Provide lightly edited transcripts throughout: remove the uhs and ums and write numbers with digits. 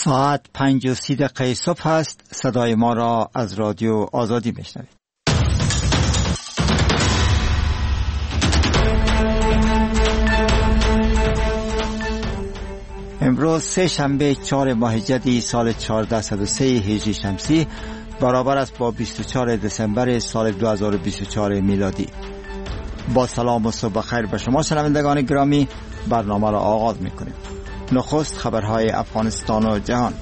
ساعت 5:30 صبح است. صدای ما را از رادیو آزادی میشنوید. امروز سه شنبه 4 ماه جدی سال 1403 هجری شمسی برابر است با 24 دسامبر سال 2024 میلادی. با سلام و صبح خیر به شما شنوندگان گرامی، برنامه را آغاز میکنیم. نخست خبرهای افغانستان و جهان.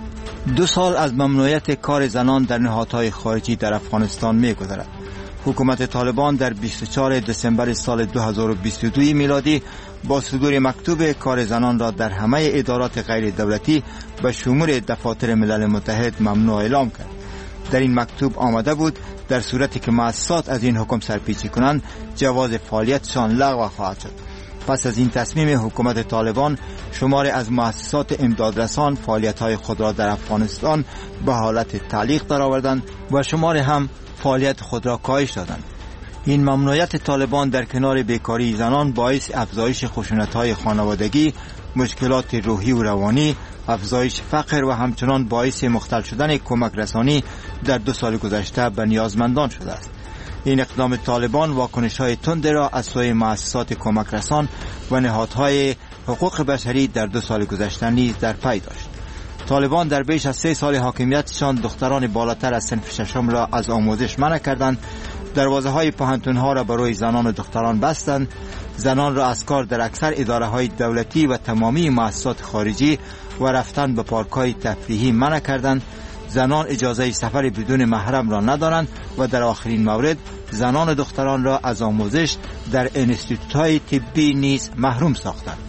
2 سال از ممنوعیت کار زنان در نهادهای خارجی در افغانستان می‌گذرد. حکومت طالبان در 24 دسامبر سال 2022 میلادی با صدور مکتوب کار زنان را در همه ادارات غیر دولتی به شمول دفاتر ملل متحد ممنوع اعلام کرد. در این مکتوب آمده بود در صورتی که مؤسسات از این حکم سرپیچی کنند جواز فعالیتشان لغو خواهد شد. پس از این تصمیم حکومت طالبان شماری از مؤسسات امدادرسان فعالیت‌های خود را در افغانستان به حالت تعلیق درآوردند و شماری هم فعالیت خود را کاهش دادند. این ممنوعیت طالبان در کنار بیکاری زنان باعث افزایش خشونت‌های خانوادگی، مشکلات روحی و روانی، افزایش فقر و همچنان باعث مختل شدن کمک رسانی در 2 سال گذشته به نیازمندان شده است. این اقدام طالبان واکنش‌های تند را از سوی مؤسسات کمک رسان و نهادهای حقوق بشری در 2 سال گذشته نیز در پی داشت. طالبان در بیش از 3 سال حاکمیتشان دختران بالاتر از صنف ششم را از آموزش منع کردند، دروازه‌های پوهنتون‌ها را برای زنان و دختران بستند، زنان را از کار در اکثر اداره‌های دولتی و تمامی مؤسسات خارجی و رفتن به پارک‌های تفریحی منع کردند. زنان اجازه سفر بدون محرم را ندارند و در آخرین مورد زنان و دختران را از آموزش در انستیتوت‌های طبی نیز محروم ساختند.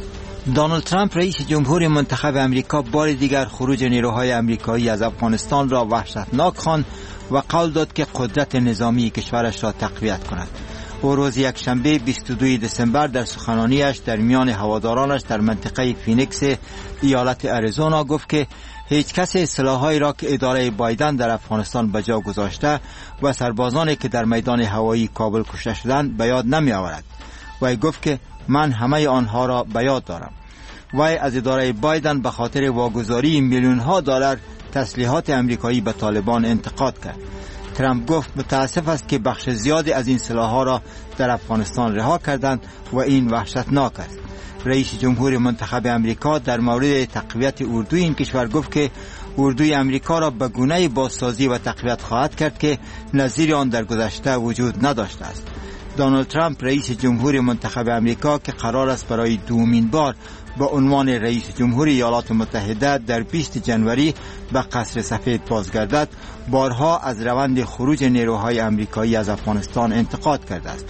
دونالد ترامپ رئیس جمهور منتخب امریکا بار دیگر خروج نیروهای امریکایی از افغانستان را وحشتناک خواند و قول داد که قدرت نظامی کشورش را تقویت کند. او روز یکشنبه 22 دسامبر در سخنرانیش در میان هوادارانش در منطقه فینیکس ایالت اریزونا گفت که هیچ کس سلاح‌هایی را که اداره بایدن در افغانستان به جا گذاشته و سربازانی که در میدان هوایی کابل کشته شدند به یاد نمی آورد. وی گفت که من همه آنها را به یاد دارم. وی از اداره بایدن به خاطر واگذاری میلیون‌ها دلار تسلیحات امریکایی به طالبان انتقاد کرد. ترامپ گفت متاسف است که بخش زیادی از این سلاح‌ها را در افغانستان رها کردند و این وحشتناک است. رئیس جمهور منتخب امریکا در مورد تقویت اردوی این کشور گفت که اردوی امریکا را به گونه‌ای بازسازی و تقویت خواهد کرد که نظیر آن در گذشته وجود نداشته است. دونالد ترامپ رئیس جمهور منتخب امریکا که قرار است برای دومین بار به عنوان رئیس جمهور ایالات متحده در 20 جنوری به قصر سفید بازگردد، بارها از روند خروج نیروهای امریکایی از افغانستان انتقاد کرده است.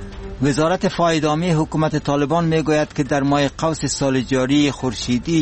وزارت فایدامی حکومت طالبان میگوید که در ماه قوس سال جاری خورشیدی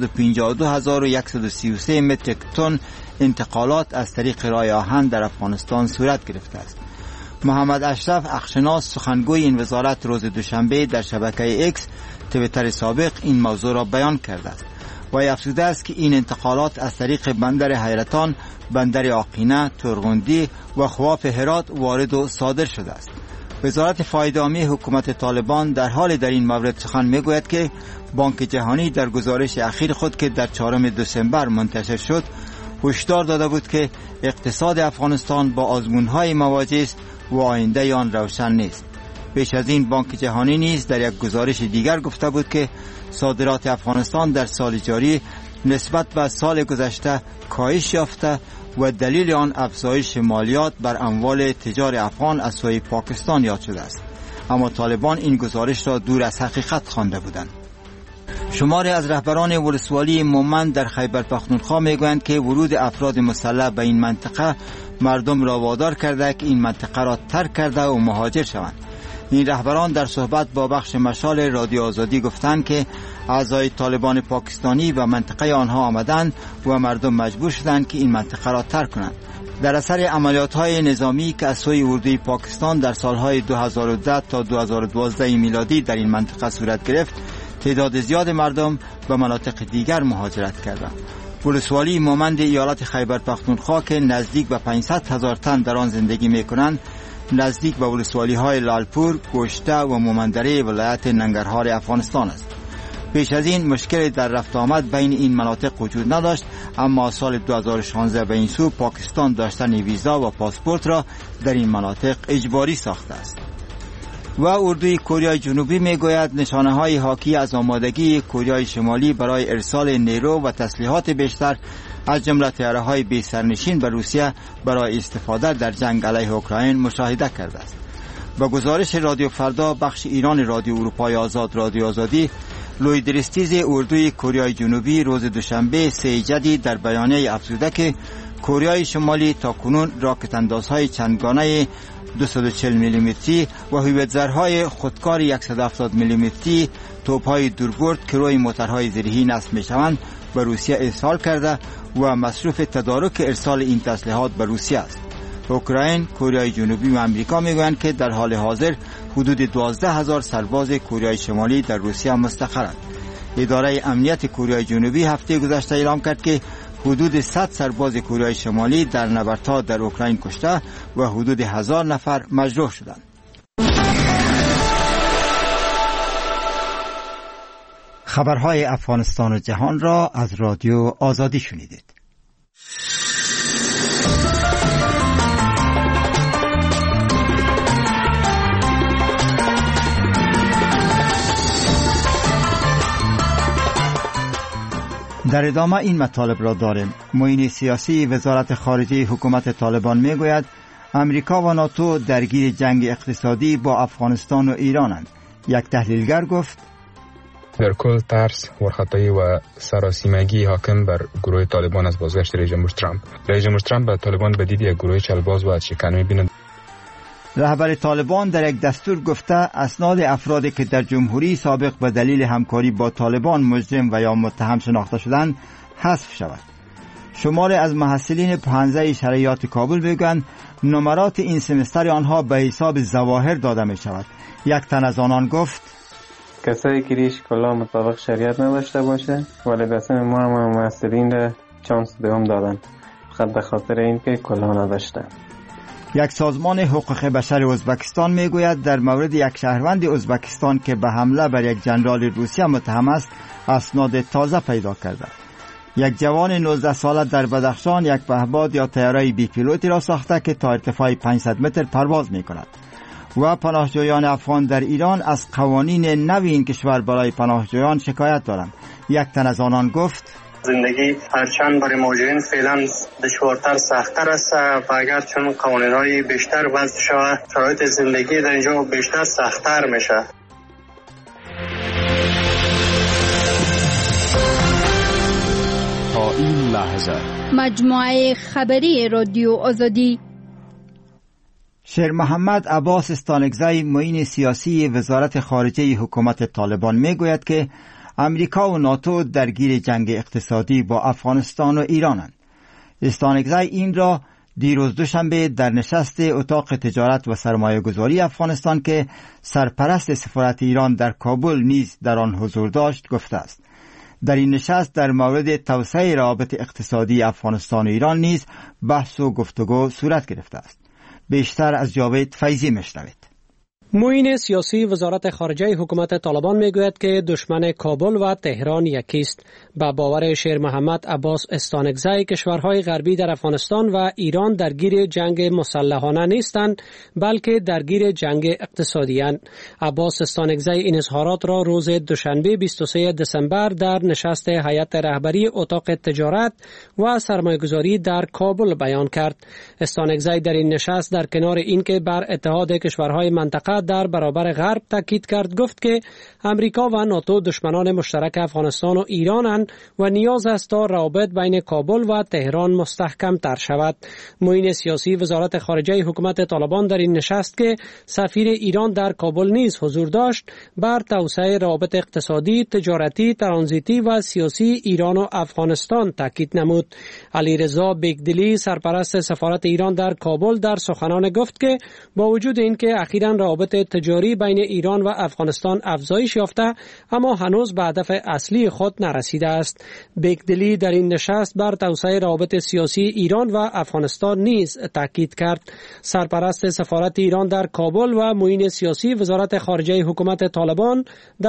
452,133 متریک تن انتقالات از طریق راه آهن در افغانستان صورت گرفته است. محمد اشرف اخشناس سخنگوی این وزارت روز دوشنبه در شبکه ایکس توییتر سابق این موضوع را بیان کرده است. وی افزوده است که این انتقالات از طریق بندر حیرتان، بندر آقینه، ترغندی و خواف هرات وارد و صادر شده است. وزارت فایدامی حکومت طالبان در حال در این مورد سخن میگوید که بانک جهانی در گزارش اخیر خود که در 4 دسامبر منتشر شد هشدار داده بود که اقتصاد افغانستان با آزمون‌های مواجه است و آینده آن روشن نیست. پیش از این بانک جهانی نیز در یک گزارش دیگر گفته بود که صادرات افغانستان در سال جاری نسبت به سال گذشته کاهش یافته و دلیل آن افزایش مالیات بر اموال تجار افغان از سوی پاکستان یاد شده است. اما طالبان این گزارش را دور از حقیقت خوانده بودند. شماری از رهبران ولسوالی مومند در خیبر پختونخوا میگویند که ورود افراد مسلح به این منطقه مردم را وادار کرده که این منطقه را ترک کرده و مهاجر شوند. این رهبران در صحبت با بخش مشال رادیو آزادی گفتند که اعضای طالبان پاکستانی و منطقه آنها آمدند و مردم مجبور شدند که این منطقه را ترک کنند. در اثر عملیات‌های نظامی که از سوی اردوی پاکستان در سالهای 2010 تا 2012 میلادی در این منطقه صورت گرفت، تعداد زیاد مردم به مناطق دیگر مهاجرت کردند. ولسوالی مومند ایالت خیبر پختونخوا که نزدیک به 500,000 تن در آن زندگی می‌کنند، نزدیک به ولسوالی‌های لالپور، گوشته و مومندره ولایت ننگرهار افغانستان است. پیش از این مشکلی در رفت آمد بین این مناطق وجود نداشت، اما سال 2016 به این سو پاکستان داشتن ویزا و پاسپورت را در این مناطق اجباری ساخته است. و اردوی کره جنوبی میگوید نشانه های حاکی از آمادگی کره شمالی برای ارسال نیرو و تسلیحات بیشتر از جمله طیاره‌های بی سرنشین به روسیه برای استفاده در جنگ علیه اوکراین مشاهده کرده است. با گزارش رادیو فردا بخش ایران رادیو اروپای آزاد رادیو آزادی، لوی دریستیز اردوی کره جنوبی روز دوشنبه 3 جدید در بیانیه افزوده که کره شمالی تاکنون راکت اندازهای چندگانه 240 میلیمتری و هویتزرهای خودکار 170 میلیمتری توپ‌های دوربرد که روی موترهای زیرهی نصب می‌شوند به روسیه ارسال کرده و مصروف تدارک ارسال این تسلیحات به روسیه است. اوکراین، کره جنوبی و آمریکا میگویند که در حال حاضر حدود 12,000 سرباز کره شمالی در روسیه مستقرند. اداره امنیت کره جنوبی هفته گذشته اعلام کرد که حدود 100 سرباز کره شمالی در نبردها در اوکراین کشته و حدود 1000 نفر مجروح شدند. خبرهای افغانستان و جهان را از رادیو آزادی شنیدید. در ادامه این مطالب را داریم. معین سیاسی وزارت خارجه حکومت طالبان میگوید امریکا و ناتو درگیر جنگ اقتصادی با افغانستان و ایرانند. یک تحلیلگر گفت در کل ترس، ورخطایی و سراسیمگی حاکم بر گروه طالبان از بازگشت رئیس جمهور ترامپ. رئیس جمهور ترامپ به طالبان به دید یک گروه چلباز و شکن می‌بیند. رهبر طالبان در یک دستور گفته اسناد افرادی که در جمهوری سابق به دلیل همکاری با طالبان مجرم و یا متهم شناخته شدند حذف شود. شماری از محصلین پانزه شرعیات کابل میگویند نمرات این سمستر آنها به حساب ظواهر داده می شود. یک تن از آنان گفت کسایی که ریش کلا مطابق شریعت نداشته باشه ولی دسته ما هم محصلین را چانس دوم دادن فقط به خاطر اینکه کلا نداشتن. یک سازمان حقوق بشر ازبکستان میگوید در مورد یک شهروند ازبکستان که به حمله بر یک جنرال روسیه متهم است اسناد تازه پیدا کرده. یک جوان 19 ساله در بدخشان یک پهپاد یا طیاره بی پیلوتی را ساخته که تا ارتفاع 500 متر پرواز میکند. و پناهجویان افغان در ایران از قوانین نوی این کشور برای پناهجویان شکایت دارند. یک تن از آنان گفت زندگی هرچند برای مهاجرین فعلا دشوارتر سخت‌تر است و اگر چون قوانین‌های بیشتر وضع شود شرایط زندگی در اینجا بیشتر سخت‌تر میشه. تا این لحظه مجموعه خبری رادیو آزادی. شیر محمد عباس استانکزی معین سیاسی وزارت خارجه حکومت طالبان میگوید که امریکا و ناتو درگیر جنگ اقتصادی با افغانستان و ایرانند. استانکزی این را دیروز دوشنبه در نشست اتاق تجارت و سرمایه گذاری افغانستان که سرپرست سفارت ایران در کابل نیز در آن حضور داشت گفته است. در این نشست در مورد توسعه روابط اقتصادی افغانستان و ایران نیز بحث و گفتگو صورت گرفته است. بیشتر از جاوید فیضی میشنوید. معین سیاسی وزارت خارجه حکومت طالبان میگوید که دشمن کابل و تهران یکی است. با باور شیر محمد عباس استانکزی کشورهای غربی در افغانستان و ایران درگیر جنگ مسلحانه نیستند بلکه درگیر جنگ اقتصادی اند. عباس استانکزی این اظهارات را روز دوشنبه 23 دسامبر در نشست هیئت رهبری اتاق تجارت و سرمایه‌گذاری در کابل بیان کرد. استانکزی در این نشست در کنار اینکه بر اتحاد کشورهای منطقه در برابر غرب تاکید کرد گفت که امریکا و ناتو دشمنان مشترک افغانستان و ایرانند و نیاز است تا روابط بین کابل و تهران مستحکم تر شود. معین سیاسی وزارت خارجه حکومت طالبان در این نشست که سفیر ایران در کابل نیز حضور داشت بر توسعه روابط اقتصادی، تجارتی، ترانزیتی و سیاسی ایران و افغانستان تاکید نمود. علیرضا بیگدلی سرپرست سفارت ایران در کابل در سخنان گفت که با وجود اینکه اخیراً روابط روابط تجاری بین ایران و افغانستان افزایش یافته اما هنوز به هدف اصلی خود نرسیده است. بیگدلی در این نشست بر توسعه روابط سیاسی ایران و افغانستان نیز تاکید کرد. سرپرست سفارت ایران در کابل و معین سیاسی وزارت خارجه حکومت طالبان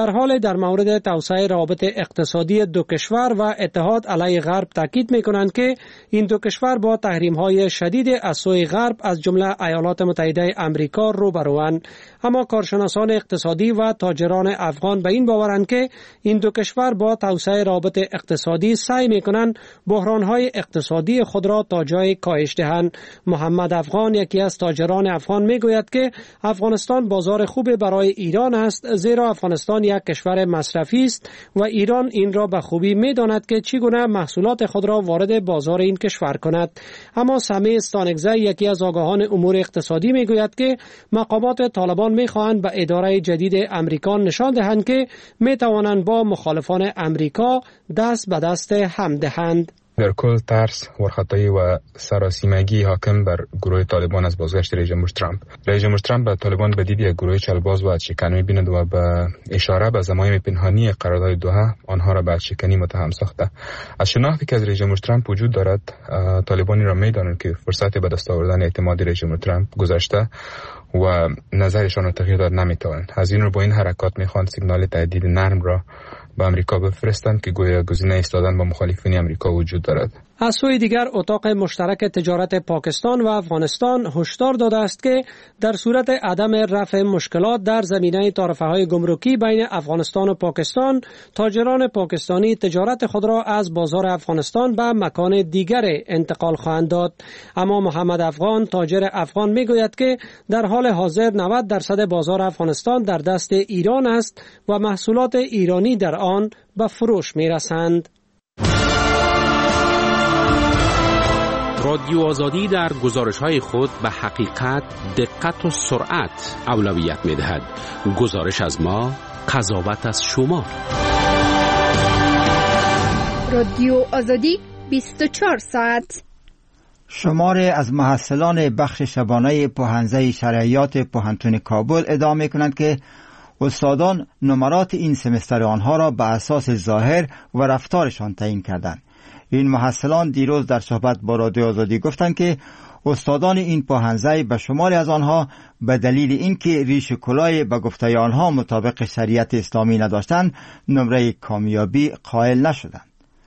در مورد توسعه روابط اقتصادی دو کشور و اتحاد علیه غرب تاکید می‌کنند که این دو کشور با تحریم‌های شدید از سوی غرب از جمله ایالات متحده آمریکا روبروند. اما کارشناسان اقتصادی و تاجران افغان به این باورند که این دو کشور با توسعه روابط اقتصادی سعی می‌کنند بحران‌های اقتصادی خود را تا جای کاهش دهند. محمد افغان یکی از تاجران افغان میگوید که افغانستان بازار خوب برای ایران است، زیرا افغانستان یک کشور مصرفی است و ایران این را به خوبی می‌داند که چگونه محصولات خود را وارد بازار این کشور کند. اما سمی استانگزی یکی از آگاهان امور اقتصادی میگوید که مقامات طالبان می‌خواهند به اداره جدید امریکا نشان دهند که می‌توانند با مخالفان امریکا دست به دست هم دهند. در کل ترس، ورخطایی و سراسیمگی حاکم بر گروه طالبان از بازگشت رئیس جمهور ترامپ. رئیس جمهور ترامپ به طالبان به دید یک گروه چلباز و شکن می‌بیند و به اشاره به زمایم پنهانی قرارداد دوحه آنها را به شکنی متهم ساخته. از شناختی که از رئیس جمهور ترامپ وجود دارد، طالبانی را می‌دانند که فرصت به دست آوردن اعتماد رئیس جمهور ترامپ گذشته و نظرشان را تغییر داد نمی‌توانند. از این رو با این حرکات می‌خواهند سیگنال تهدید نرم را به امریکا بفرستند که گویا گزینه ایستادن با مخالفین امریکا وجود دارد. از سوی دیگر اتاق مشترک تجارت پاکستان و افغانستان هشدار داده است که در صورت عدم رفع مشکلات در زمینه تعرفه‌های گمرکی بین افغانستان و پاکستان، تاجران پاکستانی تجارت خود را از بازار افغانستان به مکان دیگر انتقال خواهند داد. اما محمد افغان، تاجر افغان، میگوید که در حال حاضر 90% بازار افغانستان در دست ایران است و محصولات ایرانی در آن به فروش میرسند. رادیو آزادی در گزارش‌های خود به حقیقت، دقت و سرعت اولویت می‌دهد. گزارش از ما، قضاوت از شما. رادیو آزادی 24 ساعت. شماری از محصلان بخش شبانه پوهنځی شرعیات پوهنتون کابل ادعا می‌کنند که استادان نمرات این سمستر آنها را به اساس ظاهر و رفتارشان تعیین کردند. این محصلان دیروز در صحبت با رادیو آزادی گفتند که استادان این پوهنځی به شماری از آنها به دلیل اینکه ریش کلاه به گفته آنها مطابق شریعت اسلامی نداشتند نمره کامیابی قائل نشدند.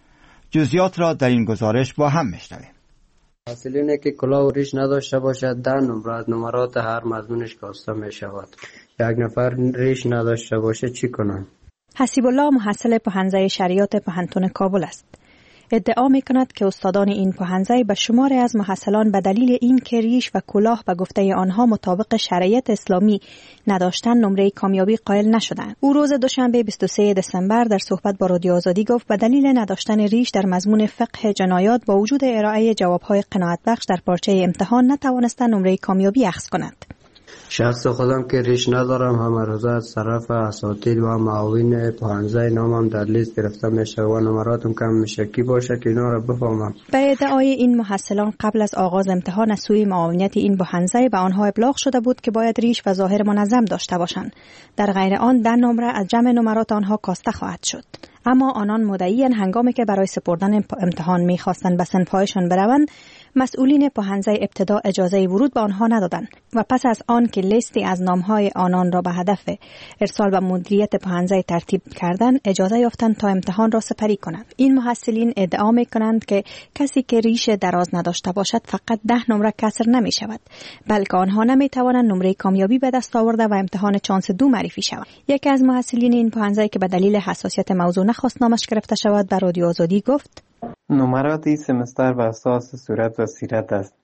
جزئیات را در این گزارش با هم میشنویم. محصلینی که کلاه و ریش نداشته باشد 10 نمره از نمرات هر مضمونش کاسته می شود. یک نفر ریش نداشته باشه چی کنند؟ حسیب الله محصل پوهنځی شریعت پوهنتون کابل است. ادعا می‌کند که استادان این پوهنځی به شماری از محصلان به دلیل این که ریش و کلاه به گفته آنها مطابق شریعت اسلامی نداشتن نمره کامیابی قائل نشدند. او روز دوشنبه 23 دسامبر در صحبت با رادیو آزادی گفت به دلیل نداشتن ریش در مضمون فقه جنایات با وجود ارائه جواب‌های قناعت بخش در پارچه امتحان نتوانستند نمره کامیابی اخذ کنند. شخص خودم که ریش ندارم همه روزه از طرف اساتید و معاون پوهنځی نامم در لیست گرفته میشه و نمراتم کم میشه. کی باشه که اینا را بفهمم؟ به ادعای این محصلان قبل از آغاز امتحان از سوی معاونیت این پوهنځی به آنها ابلاغ شده بود که باید ریش و ظاهر منظم داشته باشند. در غیر آن 10 نمره از جمع نمرات آنها کاسته خواهد شد. اما آنان مدعیان هنگامی که برای سپردن امتحان می‌خواستند به صنف‌هایشان بروند، مسئولین پوهنځی ابتدا اجازه ورود به آنها ندادند و پس از آن که لیستی از نام‌های آنان را به هدف ارسال به مدیریت پوهنځی ترتیب کردند، اجازه یافتند تا امتحان را سپری کنند. این محصلین ادعا می‌کنند که کسی که ریش دراز نداشته باشد فقط 10 نمره کسر نمی‌شود، بلکه آنها نمی‌توانند نمره کامیابی به دست آورده و امتحان چانس 2 معرفی شود. یکی از محصلین این پوهنځی که به دلیل حساسیت موضوع نخواست نامش گرفته شود به رادیو آزادی گفت: نمرات این سمستر به اساس صورت و سیرت است.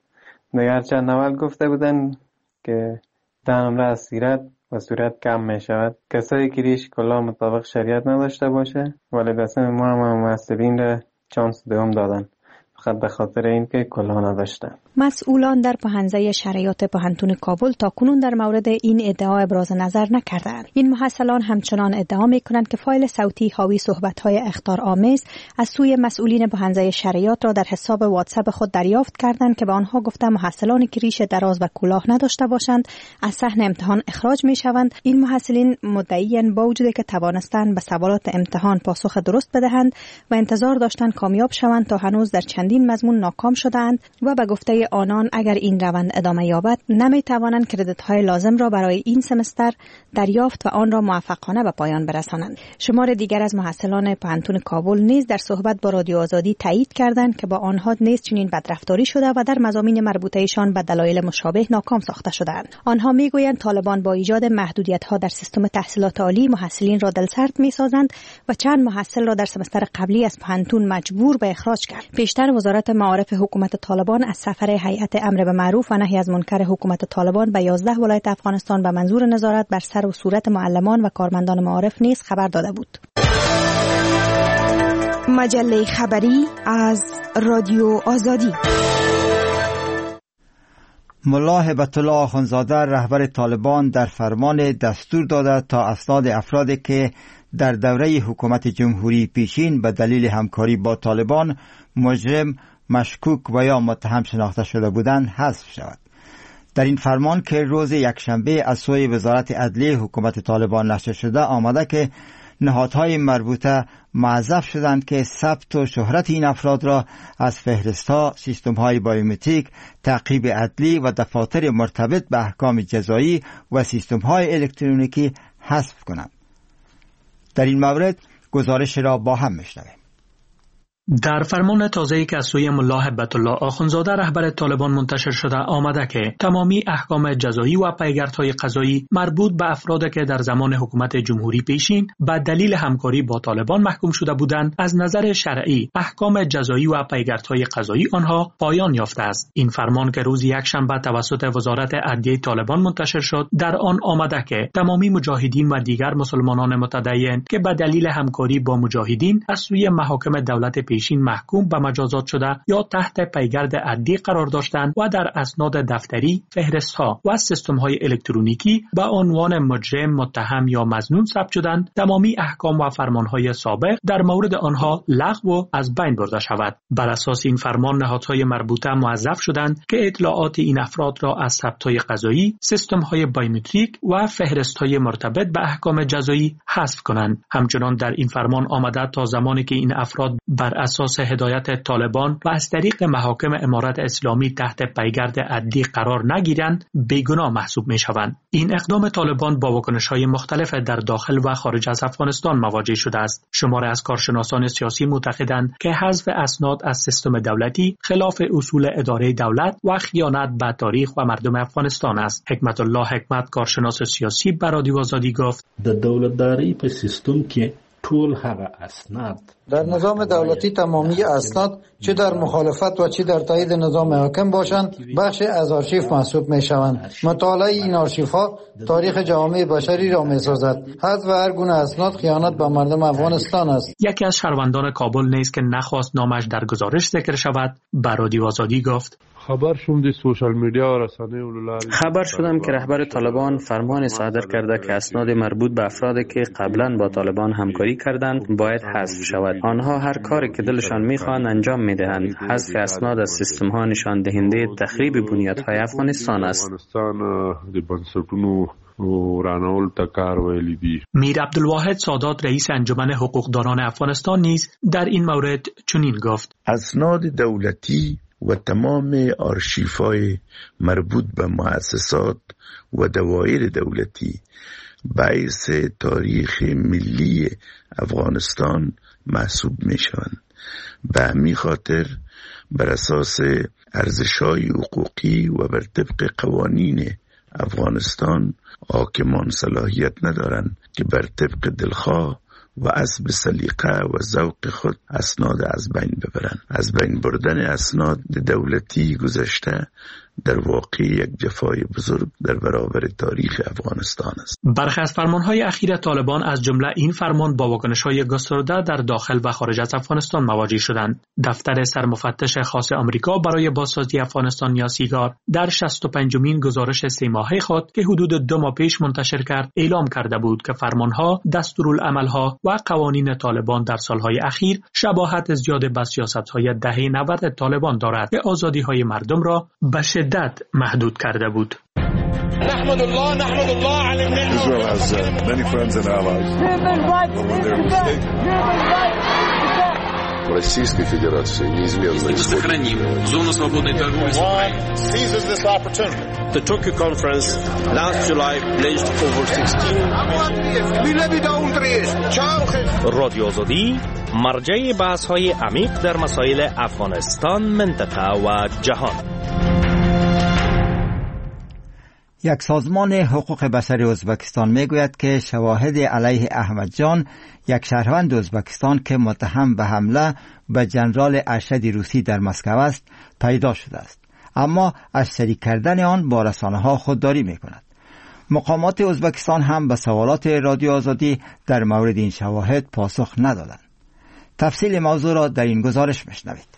گرچه اول گفته بودن که 10 نمره از سیرت و صورت کم می شود. کسایی که ریش کلاه مطابق شریعت نداشته باشه ولی دسم ما هم محصلین را چانس دوم دادن. فقط به خاطر اینکه کلاه نداشتن. مسئولان در پهنزه شرایط پهنتون کابل تا کنون در مورد این ادعا ابراز نظر نکردند. این محصلان همچنان ادعا میکنند که فایل صوتی حاوی صحبت‌های اخطارآمیز از سوی مسئولین پهنزه شرایط را در حساب واتساپ خود دریافت کردند که به آنها گفته محصلانی که ریش دراز و کلاه نداشته باشند از صحن امتحان اخراج میشوند. این محصلین مدعیان با وجودی که توانستند به سوالات امتحان پاسخ درست بدهند و انتظار داشتند کامیاب شوند تا هنوز در چندین مضمون ناکام شدند و به گفته آنان اگر این روند ادامه یابد نمیتوانند کردیت های لازم را برای این سمستر دریافت و آن را موفقانه به پایان برسانند. شمار دیگر از محصلان پهنتون کابل نیز در صحبت با رادیو آزادی تایید کردند که با آنها نیز چنین بدرفتاری شده و در مضامین مربوطهشان به دلایل مشابه ناکام ساخته شدند. آنها میگویند طالبان با ایجاد محدودیت‌ها در سیستم تحصیلات عالی محصلین را دلسرد می‌سازند و چند محصل را در سمستر قبلی از پهنتون مجبور به اخراج کرد. پیشتر وزارت معارف حکومت طالبان از سفر هیئت امر به معروف و نهی از منکر حکومت طالبان به 11 ولایت افغانستان به منظور نظارت بر سر و صورت معلمان و کارمندان معارف نیز خبر داده بود. مجله خبری از رادیو آزادی. ملا هبت الله آخوندزاده رهبر طالبان در فرمان دستور داده تا اسناد افرادی که در دوره حکومت جمهوری پیشین به دلیل همکاری با طالبان مجرم، مشکوک و یا متهم شناخته شده بودند حذف شود. در این فرمان که روز یکشنبه از سوی وزارت عدلیه حکومت طالبان نشر شده آمده که نهادهای مربوطه معذب شدند که ثبت و شهرت این افراد را از فهرست‌ها، سیستم‌های بایومتریک، تعقیب عدلی و دفاتر مرتبط به احکام جزایی و سیستم‌های الکترونیکی حذف کنند. در این مورد گزارش را با هم میشنویم. در فرمان تازه‌ای که از سوی ملا هبت الله آخوندزاده رهبر طالبان منتشر شده آمده که تمامی احکام جزایی و پیگردهای قضایی مربوط به افرادی که در زمان حکومت جمهوری پیشین به دلیل همکاری با طالبان محکوم شده بودند از نظر شرعی احکام جزایی و پیگردهای قضایی آنها پایان یافته است. این فرمان که روز یکشنبه توسط وزارت عدلیه طالبان منتشر شد در آن آمده که تمامی مجاهدین و دیگر مسلمانان متدین که به دلیل همکاری با مجاهدین از سوی محاکم دولت پیشین محکوم به مجازات شده یا تحت پیگرد عدلی قرار داشتند و در اسناد دفتری، فهرست‌ها و سیستم‌های الکترونیکی به عنوان مجرم، متهم یا مظنون ثبت شدند، تمامی احکام و فرمان‌های سابق در مورد آنها لغو و از بین برده شود. بر اساس این فرمان نهادهای مربوطه موظف شدند که اطلاعات این افراد را از ثبت‌های قضایی، سیستم‌های بایومتریک و فهرست‌های مرتبط به احکام جزایی حذف کنند. همچنان در این فرمان آمده تا زمانی که این افراد بر اساس هدایت طالبان و از طریق محاکم امارت اسلامی تحت پیگرد عدلی قرار نگیرند بیگناه محسوب می شوند. این اقدام طالبان با واکنش‌های مختلف در داخل و خارج از افغانستان مواجه شده است. شماری از کارشناسان سیاسی معتقدند که حذف اسناد از سیستم دولتی خلاف اصول اداره دولت و خیانت به تاریخ و مردم افغانستان است. حکمت الله حکمت کارشناس سیاسی به رادیو آزادی گفت: د دولتداری په سیستم کې ټول هغه اسناد در نظام دولتی تمامی اسناد چه در مخالفت و چه در تایید نظام حاکم باشند بخش از آرشیو محسوب می شوند. مطالعه این آرشیف ها تاریخ جامعه بشری را می سازد. حذف هر گونه اسناد خیانت به مردم افغانستان است. یکی از شهروندان کابل نیز که نخواست نامش در گزارش ذکر شود به رادیو آزادی گفت: خبر شدم که رهبر طالبان فرمان صادر کرده که اسناد مربوط به افرادی که قبلا با طالبان همکاری کردند باید حذف شود. آنها هر کاری که دلشان میخواهند انجام میدهند. حذف اسناد از سیستم ها نشان دهنده تخریب بنیادهای افغانستان است. میر عبدالواحد سادات رئیس انجمن حقوقدانان افغانستان نیز در این مورد چنین گفت: اسناد دولتی و تمام آرشیف‌های مربوط به مؤسسات و دوایر دولتی باعث تاریخ ملی افغانستان محسوب می شوند. به همین خاطر بر اساس ارزش‌های حقوقی و بر طبق قوانین افغانستان حاکمان صلاحیت ندارند که بر طبق دلخواه و حسب سلیقه و ذوق خود اسناد از بین ببرند. از بین بردن اسناد دولتی گذشته در واقع یک جفای بزرگ در برابر تاریخ افغانستان است. برخی از فرمانهای اخیر طالبان از جمله این فرمان با واکنش‌های گسترده در داخل و خارج از افغانستان مواجه شدند. دفتر سرمفتش خاص آمریکا برای بازسازی افغانستان یا سیگار در 65مین گزارش 3 ماهه خود که حدود 2 ماه پیش منتشر کرد اعلام کرده بود که فرمانها، دستورالعملها و قوانین طالبان در سالهای اخیر شباهت زیاد به سیاست‌های دهه 90 طالبان دارد که آزادی‌های مردم را به شدت محدود کرده بود. نحمد الله على النعمة. Israel has many friends and allies. Российской Федерации неизменно сохраним зону свободной торговли с Украиной. Seizes this opportunity. The Tokyo conference last July pledged over 16. رادیو آزادی مرجع بحث‌های عمیق در مسائل افغانستان، منطقه و جهان. یک سازمان حقوق بشری ازبکستان میگوید که شواهد علیه احمد جان، یک شهروند ازبکستان که متهم به حمله به ژنرال ارشد روسی در مسکو است، پیدا شده است، اما از شریک کردن آن با رسانه‌ها خودداری میکند. مقامات ازبکستان هم به سوالات رادیو آزادی در مورد این شواهد پاسخ ندادند. تفصیل موضوع را در این گزارش میشنوید.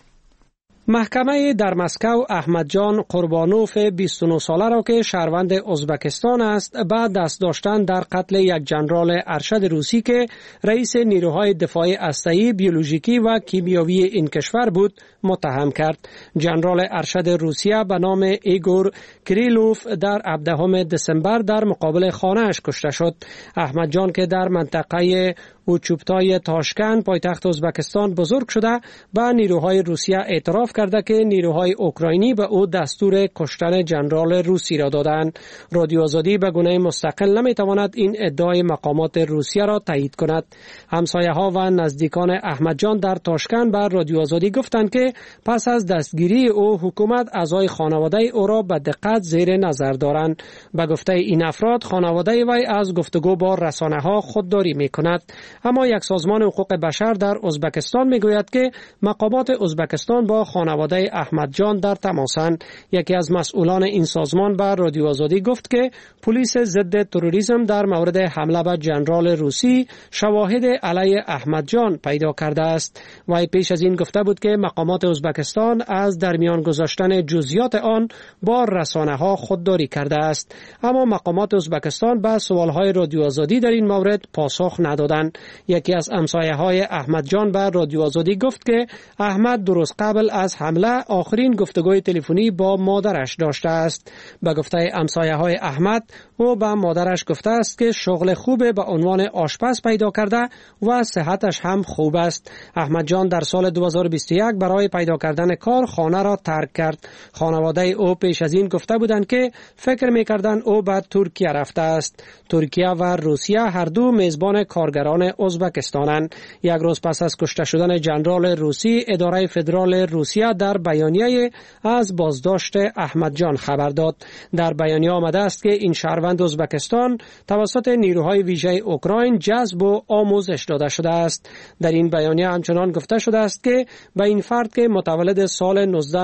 محکمه در مسکو احمد جان قربانوف 29 ساله را که شهروند ازبکستان است بعد دست داشتن در قتل یک ژنرال ارشد روسی که رئیس نیروهای دفاعی هسته‌ای، بیولوژیکی و کیمیاوی این کشور بود متهم کرد. ژنرال ارشد روسیه به نام ایگور کریلوف در 17 دسامبر در مقابل خانه‌اش کشته شد. احمد جان که در منطقه اوچوبتای تاشکند پایتخت ازبکستان بزرگ شده به نیروهای روسیه اعتراف کرده که نیروهای اوکراینی به او دستور کشتن ژنرال روسی را دادند. رادیو آزادی به گونه مستقل نمیتواند این ادعای مقامات روسیه را تایید کند. همسایه‌ها و نزدیکان احمد جان در تاشکند به رادیو آزادی گفتند که پس از دستگیری او حکومت اعضای خانواده او را به دقت زیر نظر دارند. به گفته این افراد خانواده وی از گفتگو با رسانه‌ها خودداری می‌کند. اما یک سازمان حقوق بشر در ازبکستان میگوید که مقامات ازبکستان با خانواده احمد جان در تماسند. یکی از مسئولان این سازمان به رادیو آزادی گفت که پلیس ضد تروریسم در مورد حمله به ژنرال روسی شواهد علیه احمد جان پیدا کرده است. وی پیش از این گفته بود که مقامات ازبکستان از در میان گذاشتن جزئیات آن با رسانه‌ها خودداری کرده است. اما مقامات ازبکستان به سوال‌های رادیو آزادی در این مورد پاسخ ندادند. یکی از همسایه‌های احمد جان به رادیو آزادی گفت که احمد درست قبل از حمله آخرین گفتگوی تلفنی با مادرش داشته است. به گفته همسایه‌های احمد، او به مادرش گفته است که شغل خوب به عنوان آشپز پیدا کرده و صحتش هم خوب است. احمد جان در سال 2021 برای پیدا کردن کار خانه را ترک کرد. خانواده او پیش از این گفته بودند که فکر می‌کردند او به ترکیه رفته است. ترکیه و روسیه هر دو میزبان کارگران ازبکستانند. یک روز پس از کشته شدن ژنرال روسی، اداره فدرال روسیه در بیانیه از بازداشت احمد جان خبر داد. در بیانیه آمده است که این شهروند ازبکستان توسط نیروهای ویژه اوکراین جذب و آموزش داده شده است. در این بیانیه همچنان گفته شده است که به این فرد که متولد سال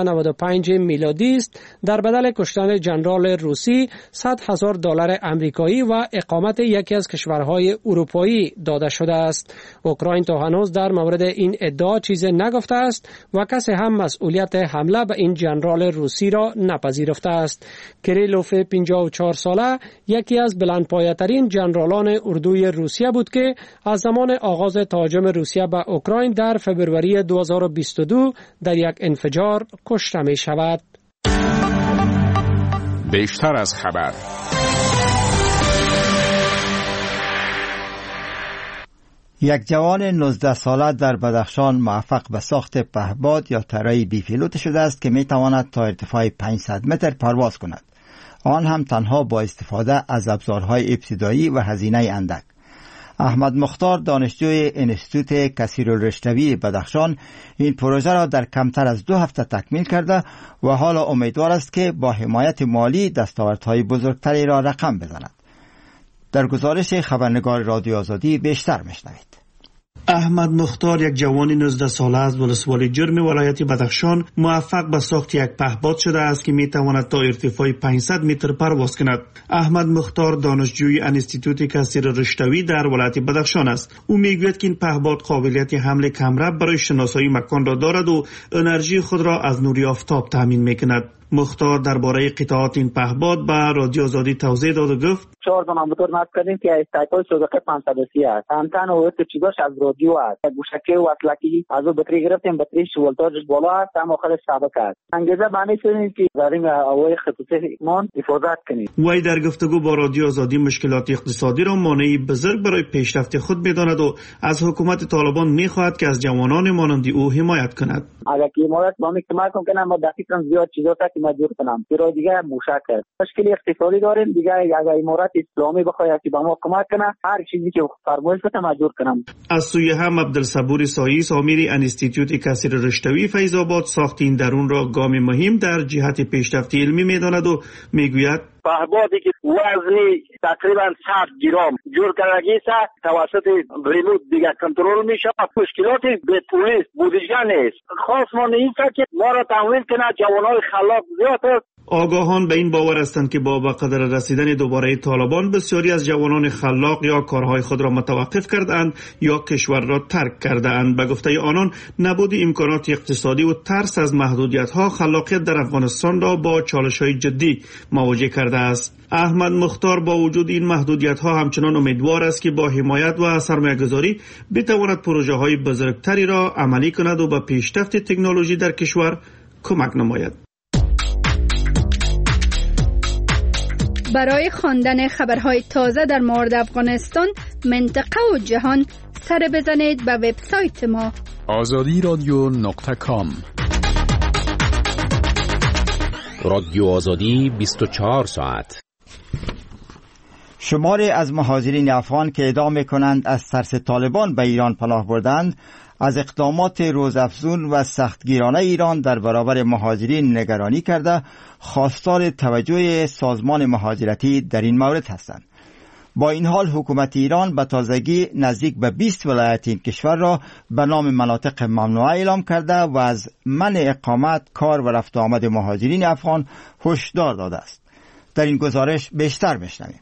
1995 میلادی است در بدل کشتن ژنرال روسی $100,000 آمریکایی و اقامت یکی از کشورهای اروپایی داده شده است. اوکراین تا هنوز در مورد این ادعا چیزی نگفته است و کسی هم مسئولیت حمله به این ژنرال روسی را نپذیرفته است. کریلوف 54 ساله یکی از بلندپایه‌ترین ژنرالان اردوی روسیه بود که از زمان آغاز تهاجم روسیه به اوکراین در فبروری 2022 در یک انفجار کشته می شود. بیشتر از خبر. یک جوان 19 ساله در بدخشان موفق به ساخت پهباد یا طرای بی پیلوت شده است که می تواند تا ارتفاع 500 متر پرواز کند. آن هم تنها با استفاده از ابزارهای ابتدایی و هزینه اندک. احمد مختار، دانشجوی انستیتوت کثیرالرشتوی بدخشان، این پروژه را در کمتر از 2 هفته تکمیل کرده و حالا امیدوار است که با حمایت مالی دستاوردهای بزرگتری را رقم بزند. در گزارش خبرنگار رادیو آزادی بیشتر میشنوید. احمد مختار، یک جوان 19 ساله از ولسوالی جرم ولایت بدخشان، موفق به ساخت یک پهپاد شده است که میتواند تا ارتفاع 500 متر پرواز کند. احمد مختار دانشجوی انستیتوت کثیر رشتوی در ولایت بدخشان است. او میگوید که این پهپاد قابلیت حمل کمربط برای شناسایی مکان را دارد و انرژی خود را از نور آفتاب تامین میکند. مختار درباره قطعات این پهپاد به رادیو آزادی توضیح داد و گفت 4 تا موتور نصب کردیم که استایپای سوزوکی 530 است. همتن و چیزاش از رادیو است. گوشکی و وصلکی از او بطری گرفتیم، بطریش ولتاژش بالا است، هم آخرش ثابت است. انگیزه بانی شدیم که داریم هوای خطوطی مان حفاظت کنیم. وی در گفتگو با رادیو آزادی مشکلات اقتصادی را مانعی بزرگ برای پیشرفت خود می‌داند و از حکومت طالبان می‌خواهد که از جوانان مانند او حمایت کند. اگر که امارات با ما کمک کنه ما دقیقاً زیاد چیزا تا که مجبور کنم. برای دیگه موشک مشکلی اقتصادی داریم دیگه. اگر امارات اسلامی بخواد که با ما کمک کنه هر چیزی که فرمایش بده مجبور کنم. از سوی هم عبدالصبور ساییس امیر انستیتوت کثیر رشتوی فیض آباد ساخت این درون را گام مهم در جهت پیشرفت علمی می‌داند و میگوید پهپادی که وزنی تقریبا 100 گرم جور کردگی است توسط ریموت دیگه کنترل میشه. مشکلاتی به پلیس بودجه نیست. خاص ما نیست که ما را تمویل کنه. جوانای خلاق زیاد است. آگاهان به این باور هستند که با به قدر رسیدن دوباره طالبان بسیاری از جوانان خلاق یا کارهای خود را متوقف کردند یا کشور را ترک کردند. به گفته آنان نبود امکانات اقتصادی و ترس از محدودیت‌ها خلاقیت در افغانستان را با چالش‌های جدی مواجه کرده است. احمد مختار با وجود این محدودیت‌ها همچنان امیدوار است که با حمایت و سرمایه‌گذاری بتواند پروژه‌های بزرگتری را عملی کند و به پیشرفت تکنولوژی در کشور کمک نماید. برای خواندن خبرهای تازه در مورد افغانستان، منطقه و جهان سر بزنید به وبسایت ما azadi.com. رادیو آزادی 24 ساعت. شماری از مهاجرین افغان که ادعا می‌کنند از ترس طالبان به ایران پناه بردند، از اقدامات روزافزون و سختگیرانه ایران در برابر مهاجرین نگرانی کرده خواستار توجه سازمان مهاجرتی در این مورد هستند. با این حال حکومت ایران به تازگی نزدیک به 20 ولایت این کشور را به نام مناطق ممنوعه اعلام کرده و از منع اقامت، کار و رفت و آمد مهاجرین افغان هشدار داده است. در این گزارش بیشتر بشنویم.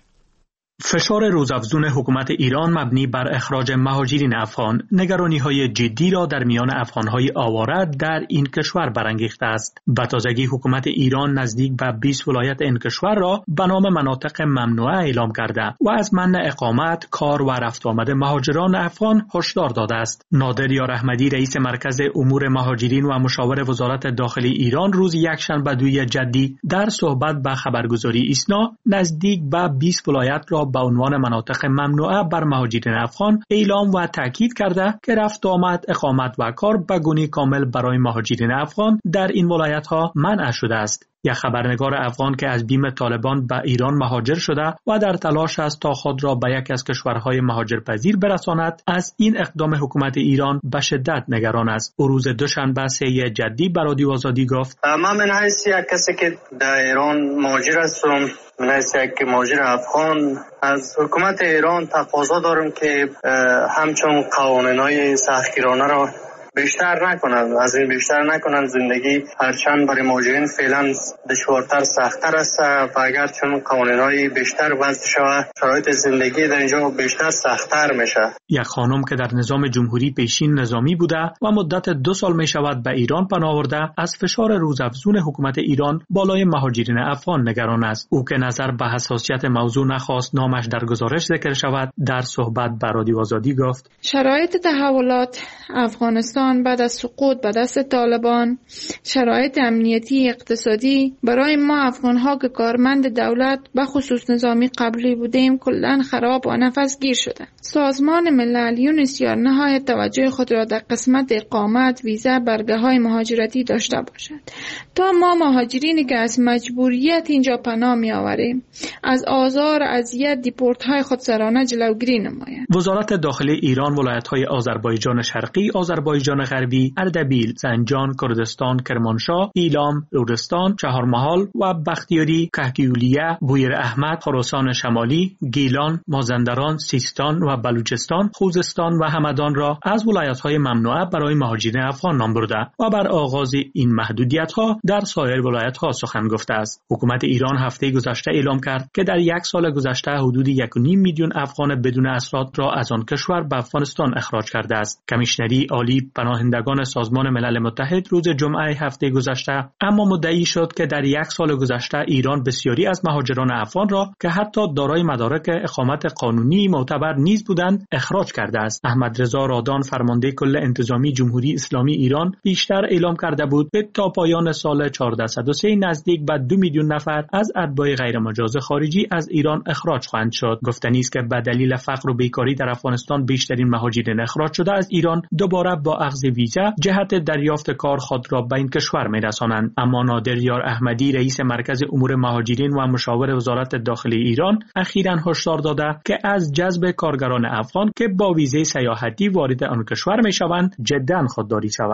فشار روزافزون حکومت ایران مبنی بر اخراج مهاجرین افغان نگرانی‌های جدی را در میان افغان‌های آواره در این کشور برانگیخته است. به تازگی حکومت ایران نزدیک به 20 ولایت این کشور را به نام مناطق ممنوعه اعلام کرده و از منع اقامت، کار و رفت و آمد مهاجران افغان هشدار داده است. نادر یار احمدی رئیس مرکز امور مهاجرین و مشاور وزارت داخلی ایران روز یکشنبه 2 جدی در صحبت به خبرگزاری ایسنا نزدیک به 20 ولایت را به عنوان مناطق ممنوعه بر مهاجرین افغان اعلام و تاکید کرده که رفت و آمد، اقامت و کار به گونه کامل برای مهاجرین افغان در این ولایت‌ها منع شده است. یک خبرنگار افغان که از بیم طالبان به ایران مهاجر شده و در تلاش است تا خود را به یک از کشورهای مهاجرپذیر برساند، از این اقدام حکومت ایران به شدت نگران است. او روز دوشنبه 3 جدی به رادیو آزادی گفت: من من حیث یک کسی که در ایران مهاجر هستم، من حیث یک مهاجر افغان، از حکومت ایران تقاضا دارم که همچون قوانین‌های سختگیرانه را بیشتر نکنن، از این بیشتر نکنن. زندگی هرچند برای مهاجرین فعلا دشوارتر، سخت‌تر است و اگر چون قوانین‌های بیشتر وضع شود، شرایط زندگی در اینجا بیشتر سخت‌تر میشه. یک خانم که در نظام جمهوری پیشین نظامی بوده و مدت 2 سال می شود به ایران پناه برده، از فشار روزافزون حکومت ایران بالای مهاجرین افغان نگران است. او که نظر به حساسیت موضوع نخواست نامش در گزارش ذکر شود، در صحبت با رادیو آزادی گفت: شرایط تحولات افغانستان بعد از سقوط به دست طالبان، شرایط امنیتی اقتصادی برای ما افغان‌ها که کارمند دولت به خصوص نظامی قبلی بودیم کلاً خراب و نفس گیر شده. سازمان ملل یونسیار نهایت توجه خود را در قسمت اقامت، ویزا، برگه‌های مهاجرتی داشته باشد تا ما مهاجرینی که از مجبوریت اینجا پناه می‌آوریم از آزار، اذیت، دیپورت‌های خودسرانه جلوگیری نماید. وزارت داخلی ایران ولایت‌های آذربایجان شرقی، آذربایجان ایران غربی، اردبیل، زنجان، کردستان، کرمانشاه، ایلام، لرستان، چهارمحال و بختیاری، کهگیولیه، بویر احمد، خراسان شمالی، گیلان، مازندران، سیستان و بلوچستان، خوزستان و همدان را از ولایت‌های ممنوعه برای مهاجرین افغان نام برده و بر آغاز این محدودیت‌ها در سایر ولایت‌ها سخن گفته است. حکومت ایران هفته گذشته اعلام کرد که در یک سال گذشته حدود 1.5 میلیون افغان بدون اسناد را از آن کشور به افغانستان اخراج کرده است. کمیشنری عالی پناهندگان سازمان ملل متحد روز جمعه هفته گذشته اما مدعی شد که در یک سال گذشته ایران بسیاری از مهاجران افغان را که حتی دارای مدارک اقامت قانونی معتبر نیز بودند اخراج کرده است. احمد رضا رادان فرمانده کل انتظامی جمهوری اسلامی ایران پیشتر اعلام کرده بود که تا پایان سال 1403 نزدیک به 2 میلیون نفر از اتباع غیرمجاز خارجی از ایران اخراج خواهند شد. گفتنی است که به دلیل فقر و بیکاری در افغانستان بیشترین مهاجرین اخراج شده از ایران دوباره با اخذ ویزا جهت دریافت کار خود را به این کشور می‌رسانند. اما نادر یار احمدی رئیس مرکز امور مهاجرین و مشاور وزارت داخلی ایران اخیراً هشدار داده که از جذب کارگران افغان که با ویزه سیاحتی وارد آن کشور می‌شوند جداً خودداری شود.